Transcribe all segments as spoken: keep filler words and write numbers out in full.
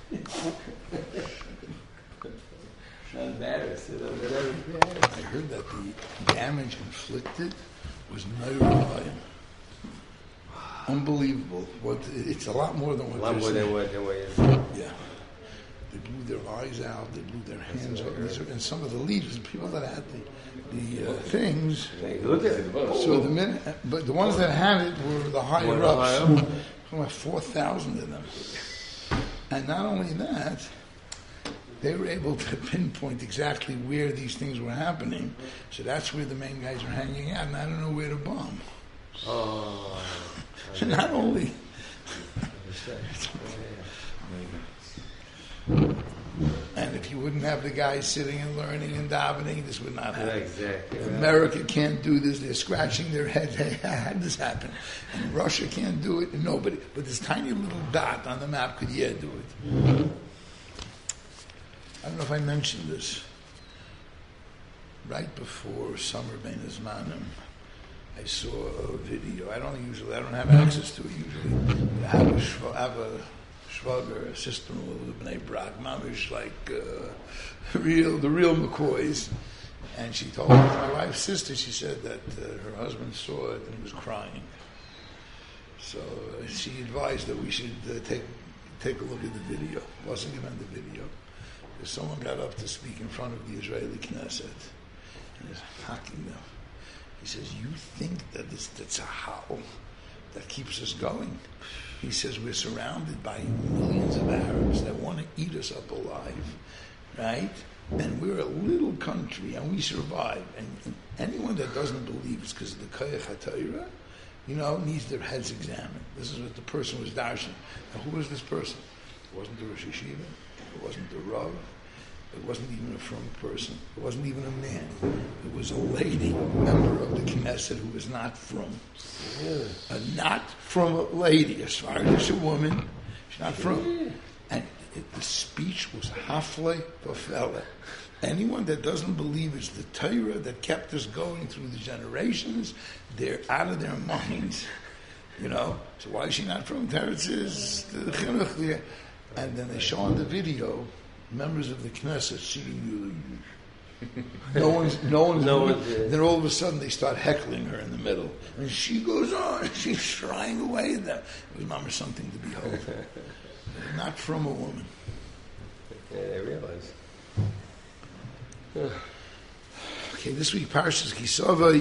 Embarrassed. I heard that the damage inflicted was Neurotime. Unbelievable. What it's a lot more than what A lot more than what, than what is. Yeah. They blew their eyes out, they blew their hands out. These are, and some of the leaders, people that had the, the uh, things. Look at it. So the minute, but the ones that had it were the higher ups. Like four thousand of them. And not only that, they were able to pinpoint exactly where these things were happening. So that's where the main guys are hanging out, and I don't know where to bomb. Oh. So not only. And if you wouldn't have the guys sitting and learning and davening, this would not happen. Exactly. America can't do this. They're scratching their heads. Hey, how did this happen? And Russia can't do it. And nobody. But this tiny little dot on the map could, yeah, do it. I don't know if I mentioned this. Right before Summer Bein Zmanim, I saw a video. I don't usually, I don't have access to it usually. I have a, shv- I have a shvager, a sister-in-law of Bnei Brak, mamish like uh, real, the real McCoys. And she told me, my wife's sister, she said that uh, her husband saw it and he was crying. So uh, she advised that we should uh, take take a look at the video. Wasn't given the video. Because someone got up to speak in front of the Israeli Knesset and is hacking them. He says, you think that it's the tzahal that keeps us going? He says, we're surrounded by millions of Arabs that want to eat us up alive, right? And we're a little country and we survive. And, and anyone that doesn't believe it's because of the Koyach HaTorah, you know, needs their heads examined. This is what the person was darshan. Now, who was this person? It wasn't the Rosh Hashiva. It wasn't the Rav. It wasn't even a from person. It wasn't even a man. It was a lady, member of the Knesset, who was not from. A not from a lady, as far as a woman. She's not from. And it, the speech was hafle v'fele. Anyone that doesn't believe it's the Torah that kept us going through the generations, they're out of their minds. You know? So why is she not from? Teretz is the chinuch there. And then they show on the video members of the Knesset singing. No one's, no one's. No one, one then all of a sudden they start heckling her in the middle, and she goes on. She's shying away at them. It was mama something to behold. Not from a woman. Yeah, they realize. Okay, this week Parshas Kisavai.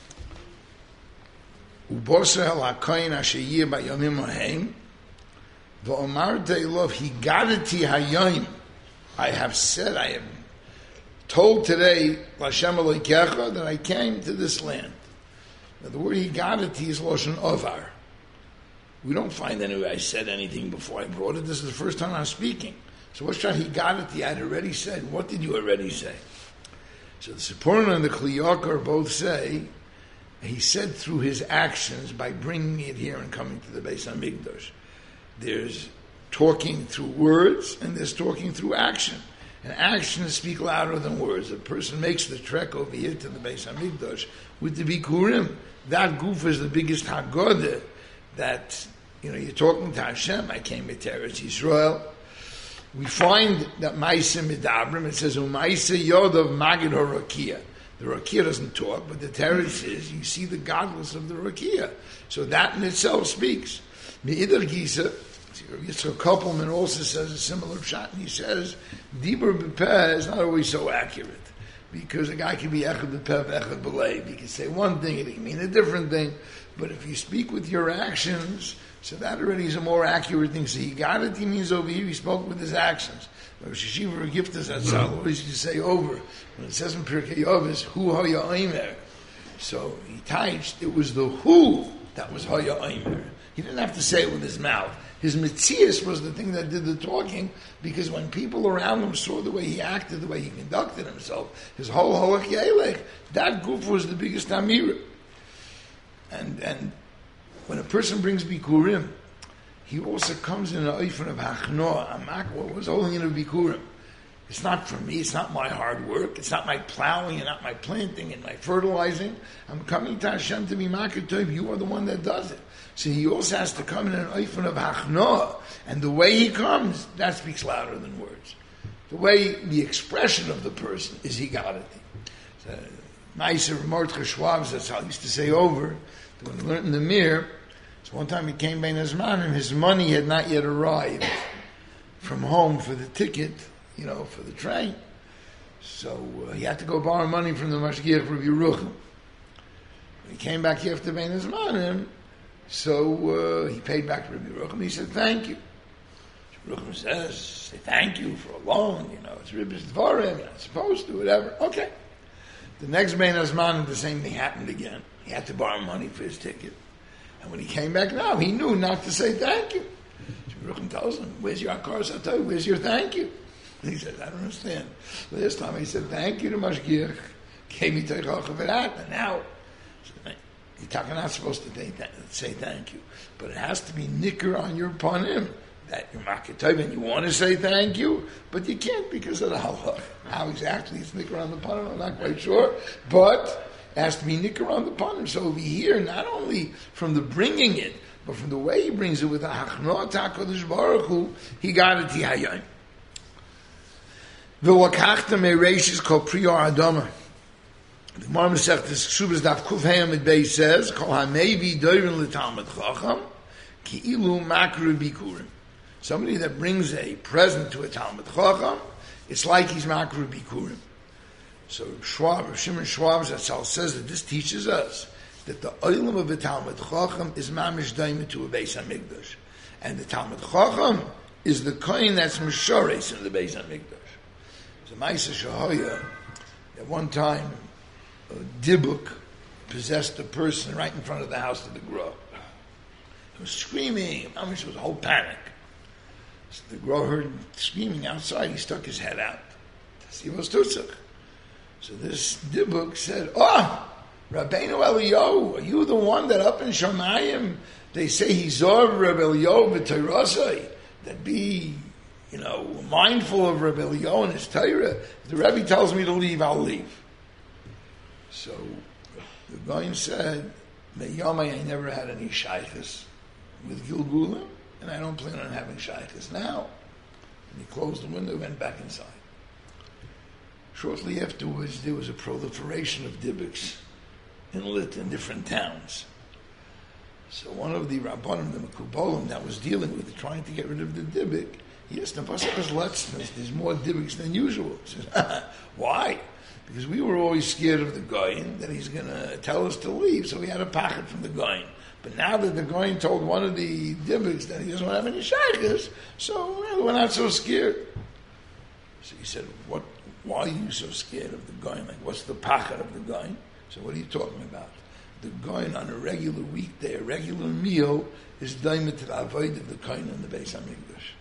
Ubosa el hakoyin asher yeh bayomim hahem. V'omar de'ilov higadati hayom. I have said, I have told today, L'Hashem Elokecha, that I came to this land. Now the word higadati is Lashon Ovar. We don't find anywhere I said anything before I brought it. This is the first time I'm speaking. So what's that higadati? I'd already said. What did you already say? So the Sipporah and the Kli Yakar both say, he said through his actions by bringing it here and coming to the Beis HaMikdash. There's talking through words and there's talking through action. And actions speak louder than words. A person makes the trek over here to the Beis HaMikdash with the Bikurim. That goof is the biggest Haggadah that, you know, you're talking to Hashem. I came to Eretz Yisrael. We find that Maisa Midabrim, it says, Umaisa Yod of Magid HaRakia. The Rakia doesn't talk, but the Teretz is, you see the godless of the Rakia. So that in itself speaks. Me'idar Gisa, Yitzchak Koppelman also says a similar shot, and he says, Dibur B'peh is not always so accurate, because a guy can be Echad B'peh, Echad B'leiv. He can say one thing and it can mean a different thing, but if you speak with your actions, so that already is a more accurate thing. So he got it, he means over here, he spoke with his actions. Rosh Hashiva or Giftas Atzal always used to say over, when it says in Pirkei Avos, Hu Haya Omer. So he touched, it was the who that was Haya Omer. He didn't have to say it with his mouth. His Metzias was the thing that did the talking, because when people around him saw the way he acted, the way he conducted himself, his whole Holach Yelech, that goof was the biggest Amira. And and when a person brings Bikurim, he also comes in an oifen of Hachnoah. What was the whole thing of Bikurim? It's not for me. It's not my hard work. It's not my plowing and not my planting and my fertilizing. I'm coming to Hashem to be Makir Tov. You are the one that does it. So he also has to come in an oifen of hachnoah. And the way he comes, that speaks louder than words. The way, the expression of the person is he got it. So, Meiser Mordechai Schwab, that's how he used to say over, when he learned in the mirror. So one time he came by Nazmanim, his money had not yet arrived from home for the ticket, you know, for the train. So uh, he had to go borrow money from the Mashgiach Rabbi Yerucham. When he came back after Bein Hazmanim, so uh, he paid back to Rabbi Yerucham. He said, thank you. Rabbi Yerucham says, say thank you for a loan, you know, it's Rabbi's Dvarim, you're not supposed to, whatever. Okay. The next Bein Hazmanim, the same thing happened again. He had to borrow money for his ticket. And when he came back now, he knew not to say thank you. Rabbi Yerucham tells him, where's your akar satay? Where's your thank you? And he said, I don't understand. Last time he said, thank you to Mashgiach, gave me teichach of it, and now, you're not supposed to say thank you. But it has to be nicker on your panim, that you're Makir Tov, and you want to say thank you, but you can't because of the halach. How exactly it's nicker on the panim, I'm not quite sure, but it has to be nicker on the panim. So over here, not only from the bringing it, but from the way he brings it with the hachnoah HaKadosh Baruch Hu, he got it tihayim. V'lakachta me'reishis kol priyar adama. The Gemara Masechtas Ksubas Daf Kuf Hayam Mit Beis says, Kol hamevi doirin l'talmid chacham ki'ilu makru bikurim. Somebody that brings a present to a talmid chacham, it's like he's makru bikurim. So Schwab, Shimon Schwab Zatzal says that this teaches us that the oilam of a talmid chacham is mamish daimah to a Beis Hamikdash, and the talmid chacham is the kohen that's mishores in the Beis Hamikdash. So Ma'aseh Shahoya, at one time, a dibuk possessed a person right in front of the house of the Gra. He was screaming. I mean, it was a whole panic. So the Gra heard screaming outside. He stuck his head out to see what's tutzach. So this dibuk said, "Oh, Rabbeinu Eliyahu, are you the one that up in Shamayim they say he's Zor Rabbi Eliyahu v'Teirasai, that be, you know, mindful of Rabbi Eliyahu and his Torah? If the Rebbe tells me to leave, I'll leave." So the Goyim said, "Meyamai, I never had any shaykhs with Gilgulim, and I don't plan on having shaykhs now." And he closed the window and went back inside. Shortly afterwards, there was a proliferation of dibbicks in Lit in different towns. So one of the Rabbanim, the Mekubalim, that was dealing with it, trying to get rid of the dibbick, he asked him, there's more dibbicks than usual. He says, why? Because we were always scared of the Goyin, that he's going to tell us to leave, so we had a packet from the Goyin. But now that the Goyin told one of the dibbicks that he doesn't want to have any shaykhs, so well, we're not so scared. So he said, "What? Why are you so scared of the Goyin? Like, what's the packet of the Goyin?" So what are you talking about? The Goyin on a regular weekday, a regular meal, is daimah to the avoid of the Kohen in the Beis Hamikdash.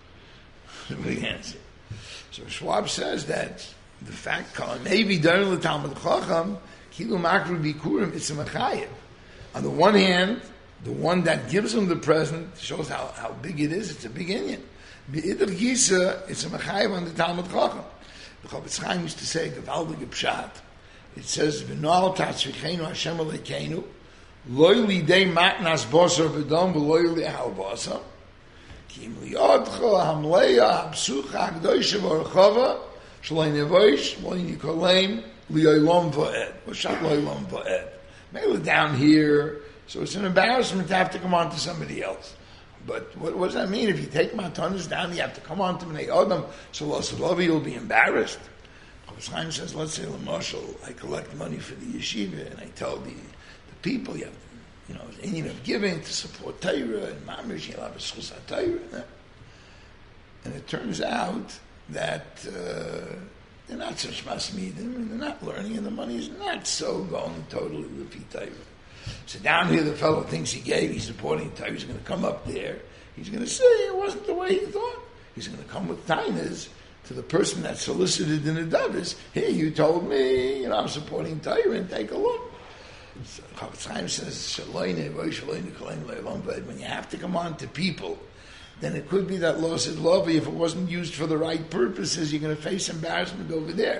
The big answer. So Schwab says that the fact, maybe during the Talmud Chacham, Kilu Makru Bikurim, it's a Mechayim. On the one hand, the one that gives him the present shows how, how big it is. It's a big Inyan. Be'idr Gisa, it's a Mechayim on the Talmud Chacham. The Chofetz Chaim used to say, the Valdige Pshat, it says, V'noal tatzvichenu Hashem alekeinu, loy lidei matnas bosar v'dom v'loy li'ahal bosar, ki im liyodcha hamleya hapsucha ha'kdoisha v'orchava, shaloi nevoish, loy nikolem, li'oylom v'ed. V'shat li'oylom v'ed. Maybe down here, so it's an embarrassment to have to come on to somebody else. But what, what does that mean? If you take matanas down, you have to come on to Bnei Adam, so Losolovi, you'll be embarrassed. Chofetz Chaim says, let's say, L'moshel, I collect money for the yeshiva, and I tell the, the people, you have, you know, the Indian of giving to support Torah, and Mamish, you'll have a schus Torah. And it turns out that uh, they're not such masmidim, and they're not learning, and the money is not so going totally Lefi Torah. So down here, the fellow thinks he gave, he's supporting Torah, he's going to come up there, he's going to say it wasn't the way he thought. He's going to come with tainas to the person that solicited in the Davis. Here, you told me, you know, I'm supporting Torah, and take a look. So Chofetz Chaim says, when you have to come on to people then it could be that loss is lovely. If it wasn't used for the right purposes, you're going to face embarrassment over there.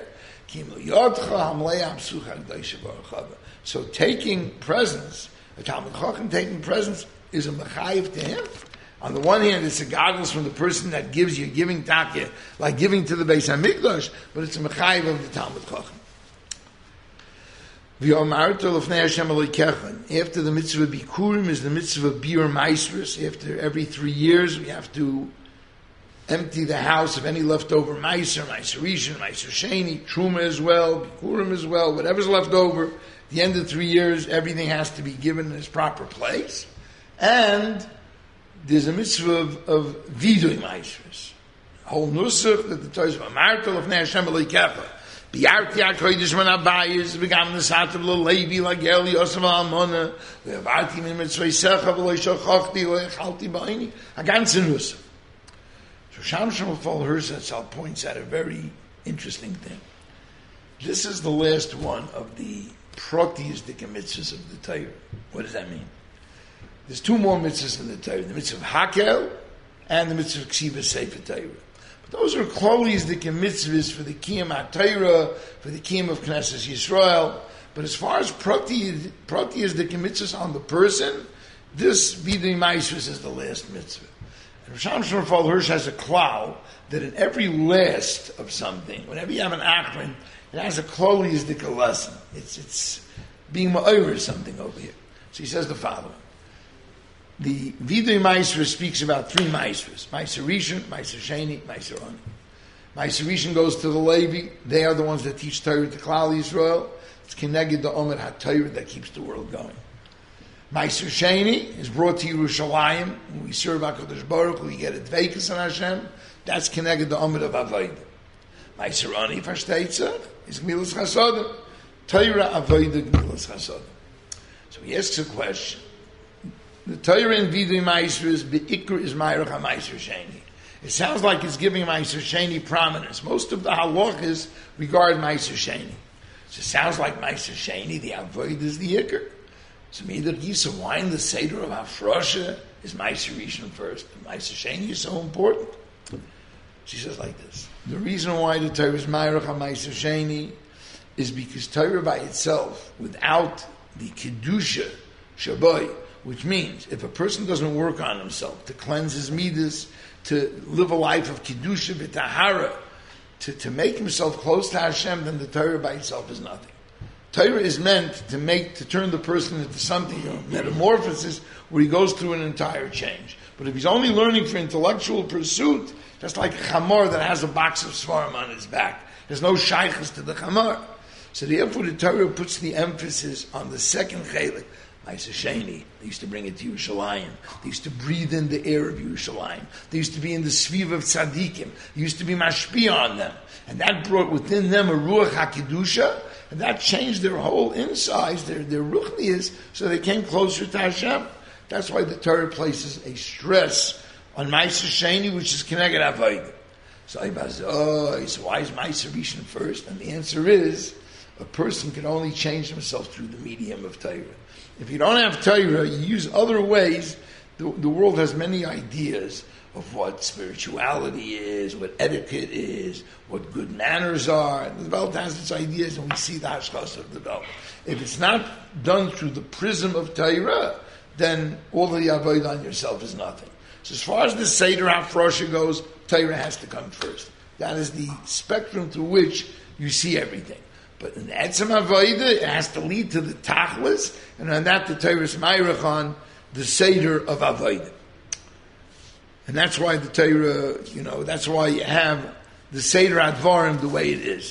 So taking presents, a Talmud Chacham taking presents is a mechayiv to him. On the one hand, it's a godless from the person that gives you, giving takya, like giving to the Beis HaMikdash, but it's a mechayiv of the Talmud Chacham. After the mitzvah of Bikurim is the mitzvah of Biur Maisrus. After every three years, we have to empty the house of any leftover Meiser, Meiser Rishon, Meiser Sheni, Truma as well, Bikurim as well, whatever's left over. At the end of three years, everything has to be given in its proper place. And there's a mitzvah of, of Vidui Maisrus. Whole nusach that the Torah says, Amartel of Hashem Elokecha. Biarti HaKodesh Man Abayis, V'gam Nesativ L'Levi, L'Gel Yosef Almona, V'avarti Min Mitzvah Secha, V'lo Shochachti, V'echalti Ba'ini, a ganze nusach. So Sham Shemafal Hirschenfeld points out a very interesting thing. This is the last one of the proteistic mitzvahs of the Torah. What does that mean? There's two more mitzvahs in the Torah, the mitzvah of Hakel and the mitzvah of Ksiva Sefer Torah. But those are klolistic mitzvahs for the Kiyam HaTorah, for the Kiyam of Knesset Yisrael. But as far as proteistic mitzvahs on the person, this Vidui Maisrus is the last mitzvah. Risham Shemafal Hirsch has a klal that in every last of something, whenever you have an achron, it has a klolistic lesson. It's it's being ma'over something over here. So he says the following. The Vidui Maisrus speaks about three Maisrus. Meiser Rishon, Meiser Sheni, Meiser Oni. Meiser Rishon goes to the Levi. They are the ones that teach Torah to Klal Yisrael. It's Keneged the Omer HaTorah that keeps the world going. Meiser Sheni is brought to Yerushalayim. When we serve HaKadosh Baruch Hu, we get a dveikus on Hashem. That's Keneged the Omer of Avodah. Meiser Oni, Fashteitza, is Gmilas Chasodim. Torah Avodah Gmilas Chasodim. So he asks a question. The Torah in Vidui Maisrus, Be'ikr is Ma'irach HaMeiser Sheni. It sounds like it's giving Meiser Sheni prominence. Most of the halachas regard Meiser Sheni. So it sounds like Meiser Sheni, the Avodah is the Ikr. So Meidar Gisa, why in the Seder of Hafrosha is Meiser Rishon first? And Meiser Sheni is so important. She says like this. The reason why the Torah is Ma'irach HaMeiser Sheni is because Torah by itself, without the Kedusha, Shabai, which means if a person doesn't work on himself to cleanse his midas, to live a life of Kedusha v'tahara, to, to make himself close to Hashem, then the Torah by itself is nothing. Torah is meant to make, to turn the person into something, you know, metamorphosis, where he goes through an entire change. But if he's only learning for intellectual pursuit, just like a chamor that has a box of svarim on his back, there's no shaykhs to the chamor. So therefore the Torah puts the emphasis on the second chelik, Meiser Sheni. They used to bring it to Yerushalayim. They used to breathe in the air of Yerushalayim. They used to be in the sviv of tzaddikim. They used to be mashpia on them. And that brought within them a ruach HaKedusha, and that changed their whole insides, their, their ruchnias, so they came closer to Hashem. That's why the Torah places a stress on Meiser Sheni, which is Keneged Avodah. So I was, oh, so why is Meiser Rishon first? And the answer is, a person can only change himself through the medium of Torah. If you don't have Torah, you use other ways. The, the world has many ideas of what spirituality is, what etiquette is, what good manners are. The world has its ideas, and we see the hashkas of the world. If it's not done through the prism of Torah, then all the avodah on yourself is nothing. So as far as the Seder HaFrosha goes, Torah has to come first. That is the spectrum through which you see everything. But in the Etzem Avodah, it has to lead to the Tachlis, and on that the Torah is Ma'irach on the Seder of Avodah. And that's why the Torah, you know, that's why you have the Seder Advarim the way it is.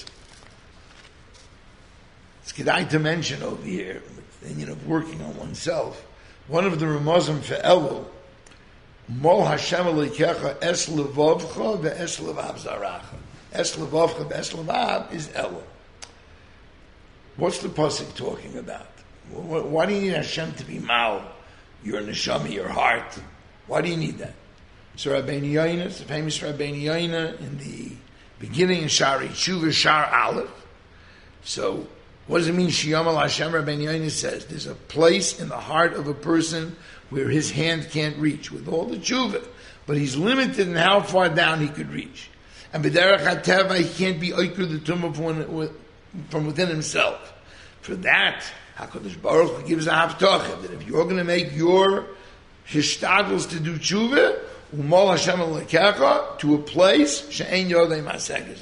It's kedai to mention over here, and you know, working on oneself. One of the Ramazim for Elul, Mol Hashem Elokecha Es Levavcha ve'es Levav Zaracha. Es Levavcha ve'es Levav is Elul. What's the pasuk talking about? Why do you need Hashem to be mal, your neshama, your heart? Why do you need that? So Rabbeinu Yoina, it's the famous Rabbeinu Yoina in the beginning in Shari Tshuva Shar Aleph. So what does it mean? Shiyam al Hashem. Rabbeinu Yoina says there's a place in the heart of a person where his hand can't reach. With all the tshuva, but he's limited in how far down he could reach. And b'derech hateva, he can't be oiker the tumah from, from within himself. For that, HaKadosh Baruch Hu gives a haftacha that if you're going to make your hishtadlos to do tshuva, umol Hashem alekecha, to a place she'ein yodei maseges.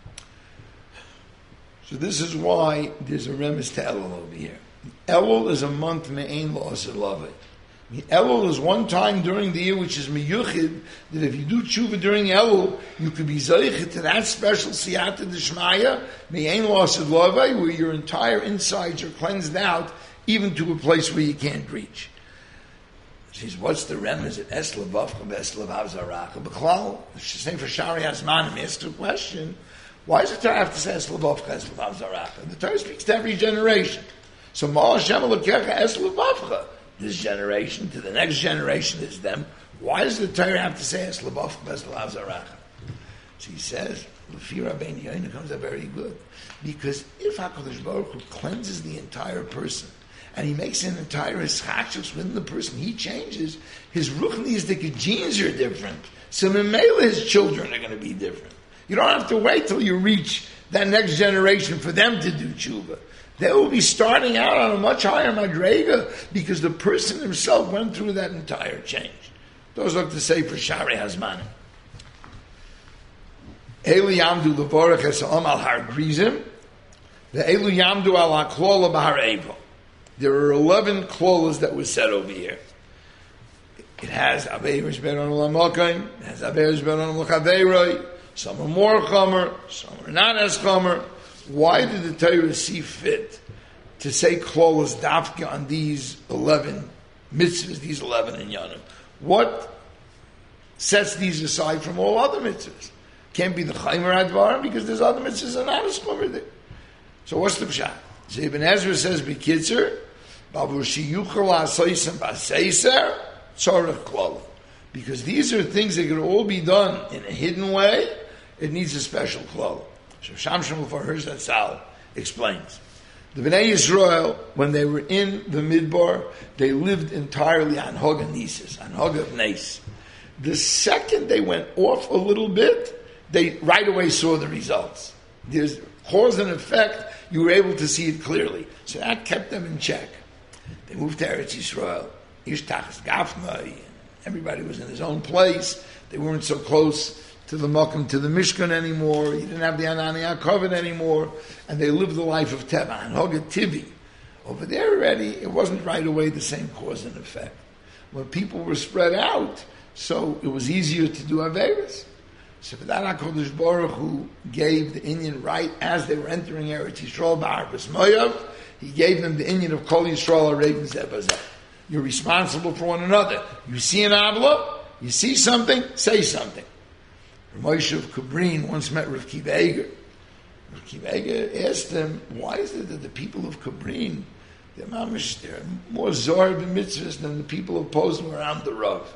So this is why there's a remes to Elul over here. Elul is a month me'ein la'aseh lavei. Elul is one time during the year which is miyuchid, that if you do tshuva during Elul, you could be zayich to that special siyata d'shmaya, me'ein la'aseh lavei, where your entire insides are cleansed out, even to a place where you can't reach. She says, what's the remez at Es Levavcha B'Es Levav Zaracha? B'chlal, she's saying for Shari Hazmanim, asked a question, why does the Torah have to say Es Levavcha Es Levav Zaracha? The Torah speaks to every generation. So Ma'al Hashem Elokecha Es Levavcha, this generation to the next generation is them. Why does the Torah have to say Es Levavcha Es Levav Zaracha? So he says, Lefi Rabbeinu Yoina comes out very good. Because if HaKadosh Baruch Hu cleanses the entire person, and he makes an entire ischachus within the person, he changes, his ruchnistic genes are different. So Memela, his children are going to be different. You don't have to wait till you reach that next generation for them to do tshuva. They will be starting out on a much higher madrega because the person himself went through that entire change. Those are to say for Shari Hazmanim. Elu yamdu levorach es ha'am al har grizim, ve'elu yamdu al ha'klola b'har evo. There are eleven klolas that was said over here. It has Avei Mishberon Ulamokaim, it has Avei Mishberon Ulachaveiroi, some are more chomer, some are not as chomer. Why did the Torah see fit to say klolas dafka on these eleven mitzvahs, these eleven inyanim? What sets these aside from all other mitzvahs? Can't be the chaymer advarim because there's other mitzvahs that are not as chomer there. So what's the pshat? So Ibn Ezra says, B'kitzer, because these are things that can all be done in a hidden way, it needs a special klal. So Shamshon for Herzl explains. The Bnei Yisrael, when they were in the Midbar, they lived entirely on Hog and Nisis, on Hog of Nes. The second they went off a little bit, they right away saw the results. There's cause and effect, you were able to see it clearly. So that kept them in check. They moved to Eretz Yisrael. Ishtachas Gafna, everybody was in his own place. They weren't so close to the Mokum, to the Mishkan anymore. You didn't have the Anani HaKoven anymore. And they lived the life of Teva, and Hoga Tivi. Over there already, it wasn't right away the same cause and effect. When people were spread out, so it was easier to do Averis. So for that, HaKadosh Baruch Hu gave the Inyan right as they were entering Eretz Yisrael, Ba'arvus Moav, he gave them the Inyan of Kol Yisrael Arevin Zebazeh. You're responsible for one another. You see an avla, you see something, say something. Moshe of Kabrin once met Rav Kiva Eger. Rav Kiva Eger asked him, why is it that the people of Kabrin, they're mamish, they're more zor b'mitzvahs than the people of Posen around the Rav?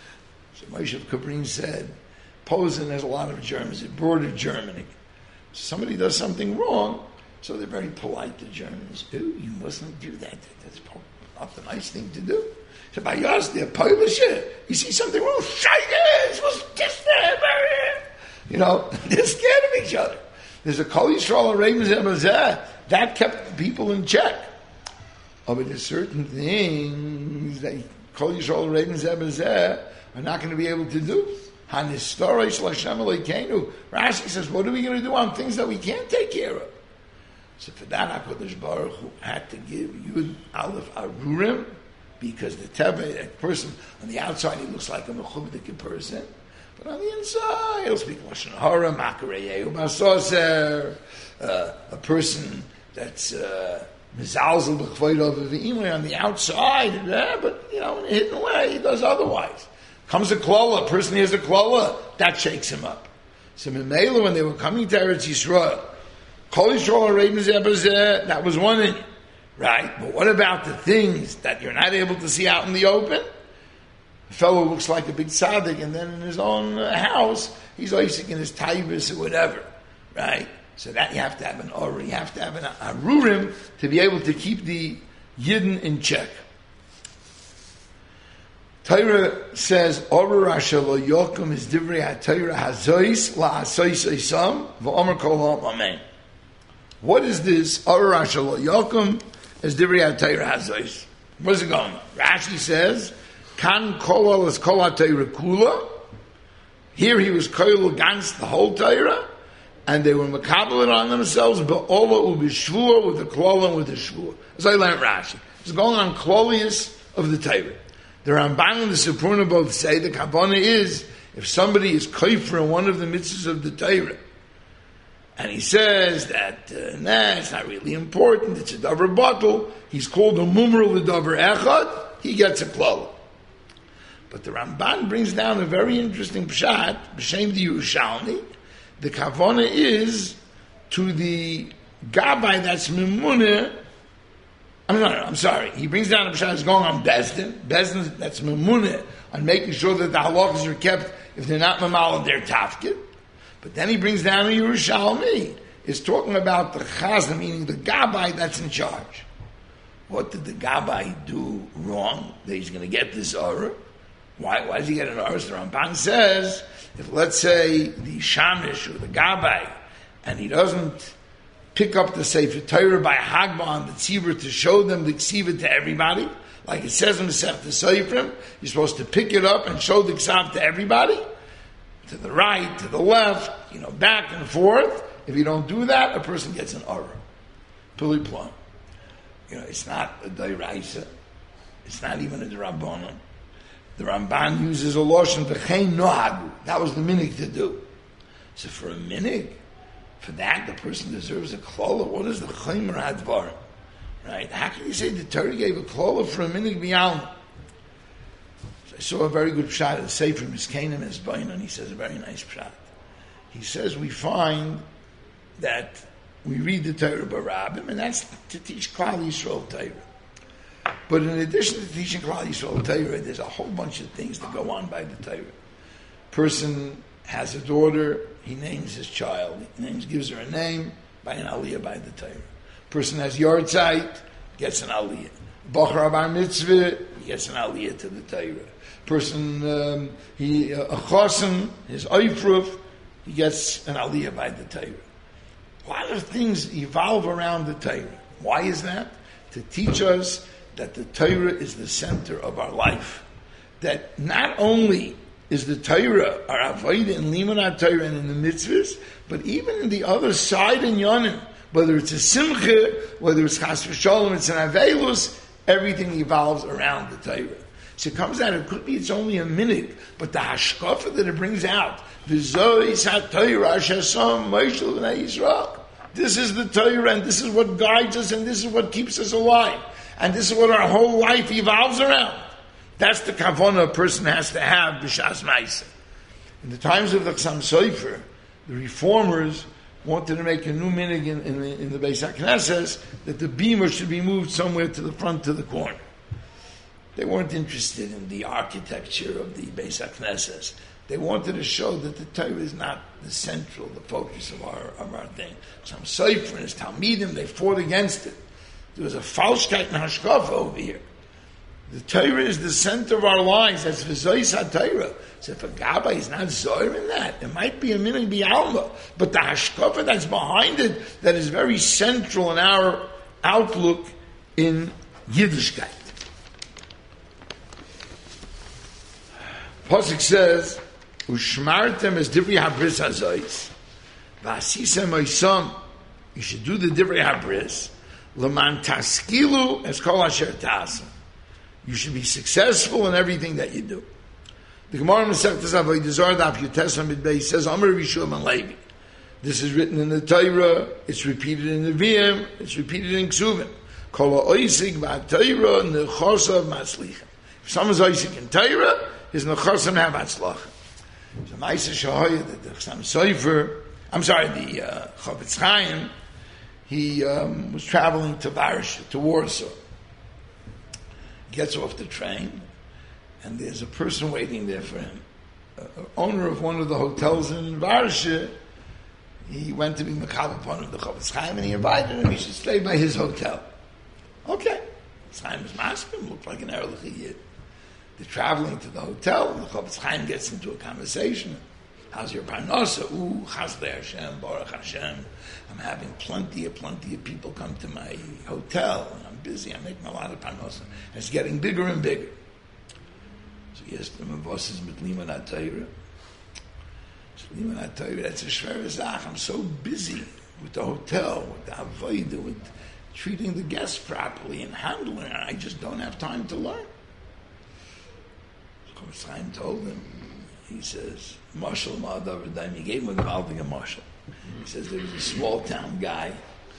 So Moshe of Kabrin said, Posen has a lot of Germans, it bordered Germany. Somebody does something wrong, so they're very polite to Germans. Ooh, you mustn't do that. That's not the nice thing to do. So by yours, they're Polish. You see something wrong, shite was just there, you know, they're scared of each other. There's a Kol Yisrael Ravens Emazeh that kept people in check. Oh, but there's certain things that Kol Yisrael Ravens Emazeh are not going to be able to do. Hanistorish Lashem Elokeinu. Rashi says, what are we going to do on things that we can't take care of? So for that, HaKadosh Baruch Hu had to give Yud Aleph Arurim, because the Teva, that person on the outside, he looks like a Mechubdik person, but on the inside, he'll speak Lashon Hara, Makareyehu Basoser, uh, a person that's Mizalzel B'chvoidov V'imri on the outside, yeah, but, you know, in a hidden way, he does otherwise. Comes a klola, a person hears a klola, that shakes him up. So Memela, when they were coming to Eretz Yisrael, Kol Yisrael Ravens Ebazeh, that was one in it, right? But what about the things that you're not able to see out in the open? A fellow looks like a big tzaddik, and then in his own uh, house, he's Isaac in his taibus or whatever, right? So that you have to have an aura, you have to have an arurim to be able to keep the yidden in check. Torah says, Omer Rasha lo yokum is divrei ha-Torah hazois la hasois oisam v'omer kol ha'om amen. What is this? Omer Rasha lo yokum is divrei ha-Torah hazois. Where's it going? Rashi says, Kan kol is kol ha-Torah kula. Here he was koil against the whole Torah, and they were makabel it on themselves, ba'ola u'b'shvua, with the klol and with the shvua. As I learned Rashi. It's going on klolius of the Torah. The Ramban and the Sipurna both say the Kavanah is, if somebody is koifer in one of the mitzvahs of the Torah, and he says that, uh, nah, it's not really important, it's a davar bottle, he's called a mumrul the davar echad, he gets a klol. But the Ramban brings down a very interesting pshat, b'shem the Yerushalmi. The Kavanah is to the Gabbai that's Memuneh. I'm no, no, I'm sorry. He brings down a pshat that's going on Bezdin. Bezdin that's Memuneh on making sure that the halachas are kept if they're not Mamal they're tafkid. But then he brings down a Yerushalmi. It's talking about the Chazan, meaning the Gabbai that's in charge. What did the Gabbai do wrong that he's going to get this orah? Why, why does he get an orah? The Ramban says, if let's say the Shamish or the Gabbai, and he doesn't pick up the Sefer Torah by Hagba on the Tzibur to show them the Ksiva to everybody, like it says in the Sefer Seifrim, you're supposed to pick it up and show the Ksav to everybody, to the right, to the left, you know, back and forth. If you don't do that, a person gets an orah. Pili plum. You know, it's not a Dairaisa. It's not even a D'Rabbanan. The Ramban uses a lotion v'chein nohagu. That was the minig to do. So for a minig, for that the person deserves a klola. What is the chaymer hadvar? Right? How can you say the Torah gave a klola for a minig b'yalma? So I saw a very good pshat at Sefer Miskanim Esbayin, and he says a very nice pshat. He says we find that we read the Torah b'Rabbim, and that's to teach Klal Yisrael Torah. But in addition to teaching Klal Yisrael Torah, there's a whole bunch of things that go on by the Torah. Person has a daughter, he names his child, he names, gives her a name by an aliyah by the Torah. Person has yortzeit, gets an aliyah. Bachar bar mitzvah, he gets an aliyah to the Torah. Person, um, he uh, a chosen, his oifruf, he gets an aliyah by the Torah. A lot of things evolve around the Torah. Why is that? To teach us that the Torah is the center of our life. That not only is the Torah our avodah in limanat Torah and in the mitzvahs, but even in the other side in Yonim, whether it's a simcha, whether it's chas v'sholom, it's an avelus, everything evolves around the Torah. So it comes out, it could be it's only a minute, but the hashkafa that it brings out, v'zois ha-Torah shasam Moshe l'nei Yisrael. This is the Torah, and this is what guides us, and this is what keeps us alive. And this is what our whole life evolves around. That's the kavanah a person has to have b'shas ma'aseh. In the times of the Chassam Sofer, the reformers wanted to make a new minig in, in, the, in the Beis HaKnesses that the beamer should be moved somewhere to the front to the corner. They weren't interested in the architecture of the Beis HaKnesses. They wanted to show that the Torah is not the central, the focus of our of our thing. Some Sofer and his Talmidim, they fought against it. There was a falschkeit and hashkafa over here. The Torah is the center of our lives. That's v'zois ha-Torah. So if a Gabbai is not zohar in that, it might be a minig b'alma. But the hashkafa that's behind it, that is very central in our outlook in Yiddishkeit. Pasuk says, Ushmartem es divrei habris hazois, v'asisem oisam, you should do the divrei habris, L'man taskilu es kol asher tasem. You should be successful in everything that you do. The Gemara in Masechtas Avodah Zarah Daf Yutes Amud Beis says, Amar Rabbi Shua ben Levi. This is written in the Torah. It's repeated in the Nevi'im. It's repeated in Ksuvim. Kol ha'oisik v'ha-Torah nechosav matzlicha. If someone's oisik in Torah, his nechosav have matzlacha. So Ma'aseh Shahoya, the Chassam Sofer, I'm sorry, the uh, Chavetz Chaim, he um, was traveling to Varsha, to Warsaw. Gets off the train, and there's a person waiting there for him. Uh, owner of one of the hotels in Varsha, he went to be Mekabel upon of the Chavetz Chaim, and he invited him, he should stay by his hotel. Okay. Chaim was masking, looked like an Erlich Yid. they're traveling to the hotel, and the Chofetz Chaim gets into a conversation. How's your parnasa? Ooh, Chazdei Hashem, Baruch Hashem. I'm having plenty of, plenty of people come to my hotel, and I'm busy, I'm making a lot of parnasa. And it's getting bigger and bigger. So he asked him, was is mit Liman HaTorah? So Liman HaTorah, that's a schwere Sache. I'm so busy with the hotel, with the avodah, with treating the guests properly and handling it. I just don't have time to learn. So Chofetz Chaim told him, he says, Marshal Ma'adav, he gave him a Malving a Marshal. He says there was a small town guy,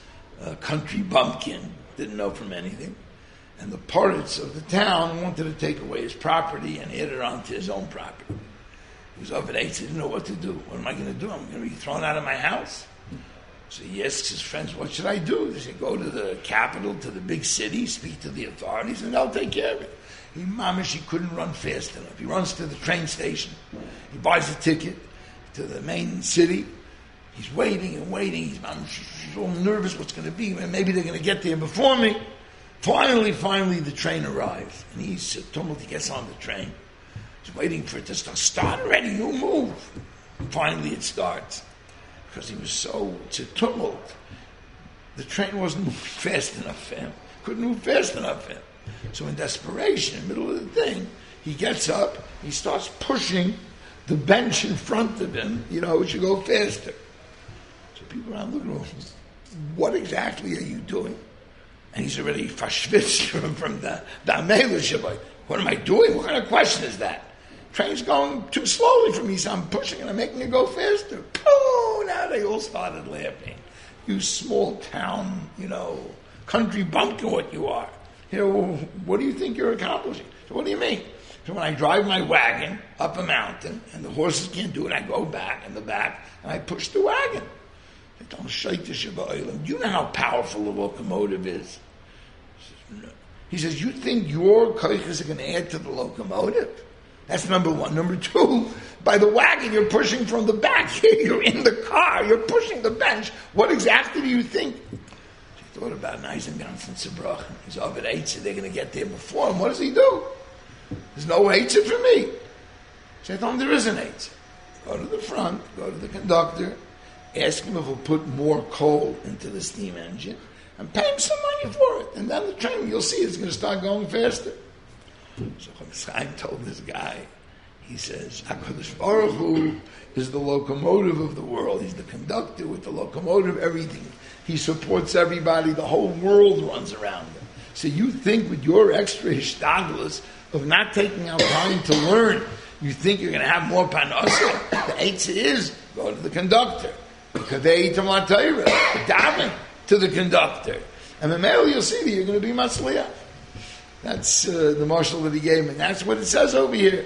a country bumpkin, didn't know from anything, and the parrots of the town wanted to take away his property and add it onto his own property. He was over there, he didn't know what to do. What am I going to do? I'm going to be thrown out of my house. So he asks his friends, what should I do? They say, go to the capital, to the big city, speak to the authorities, and they'll take care of it. He, mamish, he couldn't run fast enough. He runs to the train station. He buys a ticket to the main city. He's waiting and waiting. He's, mamish, he's all nervous what's going to be. Maybe they're going to get there before me. Finally, finally, the train arrives. And he's uh, tumbled. He gets on the train. He's waiting for it to start. Start already, you move. And finally, it starts. Because he was so, it's a tumult. The train wasn't moving fast enough for him. Couldn't move fast enough for him. So in desperation, in the middle of the thing, he gets up, he starts pushing the bench in front of him, you know, it should go faster. So people around look at him, what exactly are you doing? And he's already fashvitz from, from the Damela. What am I doing? What kind of question is that? Train's going too slowly for me, so I'm pushing and I'm making it go faster. Oh, now they all started laughing. You small town, you know, country bumpkin what you are. You know, what do you think you're accomplishing? So what do you mean? So when I drive my wagon up a mountain and the horses can't do it, I go back in the back and I push the wagon. I don't shake the Shabbat. Do you know how powerful the locomotive is? He says, no. He says, you think your koiches are going to add to the locomotive? That's number one. Number two, by the wagon you're pushing from the back. You're in the car. You're pushing the bench. What exactly do you think? He thought about Eisenganz and Zebrach. He's over at Eitzah. They're going to get there before him. What does he do? There's no Eitzah for me. So I told him there is an Eitzah. Go to the front. Go to the conductor. Ask him if he'll put more coal into the steam engine. And pay him some money for it. And then the train, you'll see, it's going to start going faster. So Chofetz Chaim told this guy, he says, HaKadosh Baruch Hu is the locomotive of the world. He's the conductor with the locomotive, everything. He supports everybody. The whole world runs around him. So you think with your extra hishtadlus of not taking out time to learn, you think you're going to have more panasa? The eitzah is, go to the conductor. Kadei to Matayra. Daven to the conductor. And the male, you'll see that you're going to be matzliach. That's uh, the marshal that he gave him, and that's what it says over here.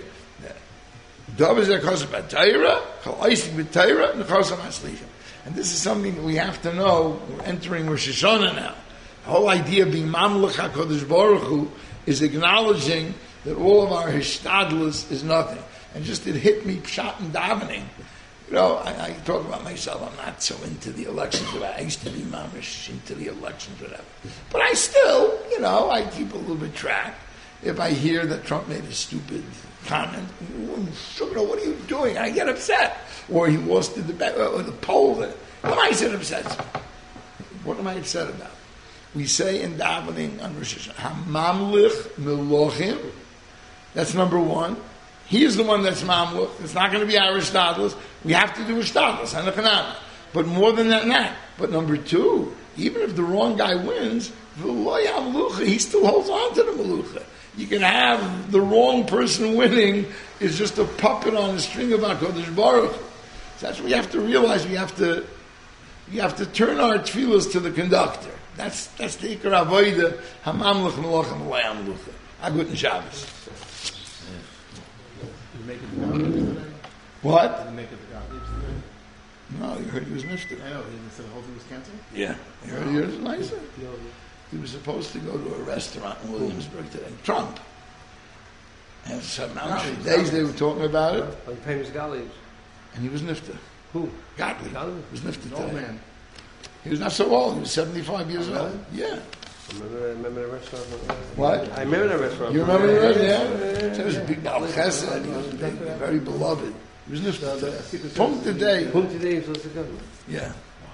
And this is something that we have to know. We're entering Rosh Hashanah now. The whole idea of being Mamlech HaKadosh Baruch Hu is acknowledging that all of our hishtadlus is nothing. And just it hit me pshat and davening. You know, I, I talk about myself. I'm not so into the elections. I used to be mamish into the elections, whatever. But I still, you know, I keep a little bit track. If I hear that Trump made a stupid comment, sugar, what are you doing? I get upset. Or he lost the debate, or the poll. What am I so upset? What am I upset about? We say in davening on Rosh Hashanah, Hamamlich Melochim. That's number one. He is the one that's mamluch. It's not going to be our Ishtadlus. We have to do Ishtadlus, Hanachanam. But more than that, not. But number two, even if the wrong guy wins, he still holds on to the Malucha. You can have the wrong person winning is just a puppet on a string of HaKadosh Baruch. So that's what we have to realize. We have to we have to turn our tefillas to the conductor. That's that's the Ikar Avodah, Hamamluch Melochem L'Yam Lucha. Agut and Shabbos. Make it the today? What? Did he make it the garbage today? No, you heard he was nifted. I know, he said the whole thing was canceled? Yeah. You heard he was nicer. He was supposed to go to a restaurant in Williamsburg today. Trump. And some mountain days they were talking about it. On famous Galileans. And he was nifted. Who? Gottlieb Gottlieb? was nifted An old today. man. He was not so old. He was seventy-five years Oh, old. really? Yeah. Remember, remember the restaurant? What? I remember the restaurant. You remember the rest? Yeah. He was a big Baal Chesed. He was big, very beloved. He was nifta. Punkt today. Punkt today was supposed to go. Yeah.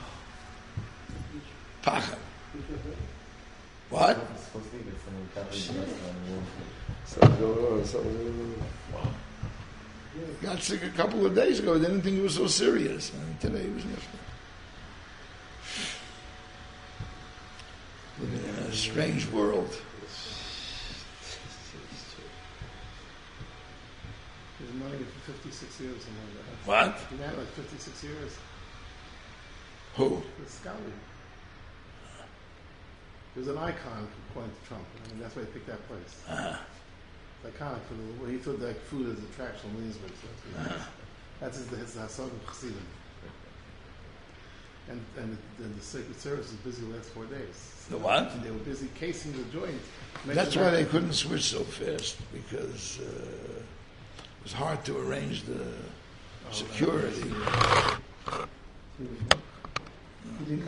Pacha. What? Something's going on. Something's going on. Got sick a couple of days ago. They didn't think it was so serious. And today he was nifta. Living in a strange world. He was married for fifty-six years, something like that. What? He married like fifty-six years. Who? The Scotty. He was an icon according to Trump. I mean, that's why he picked that place. Uh, It's iconic for the well, he thought that food is attraction in Williamsburg. So that's, uh, that's his, his Hassan Chassidim. And and the, and the Secret Service was busy the last four days. The what? And they were busy casing the joint. that's why they couldn't switch so fast, because uh, it was hard to arrange the security. He didn't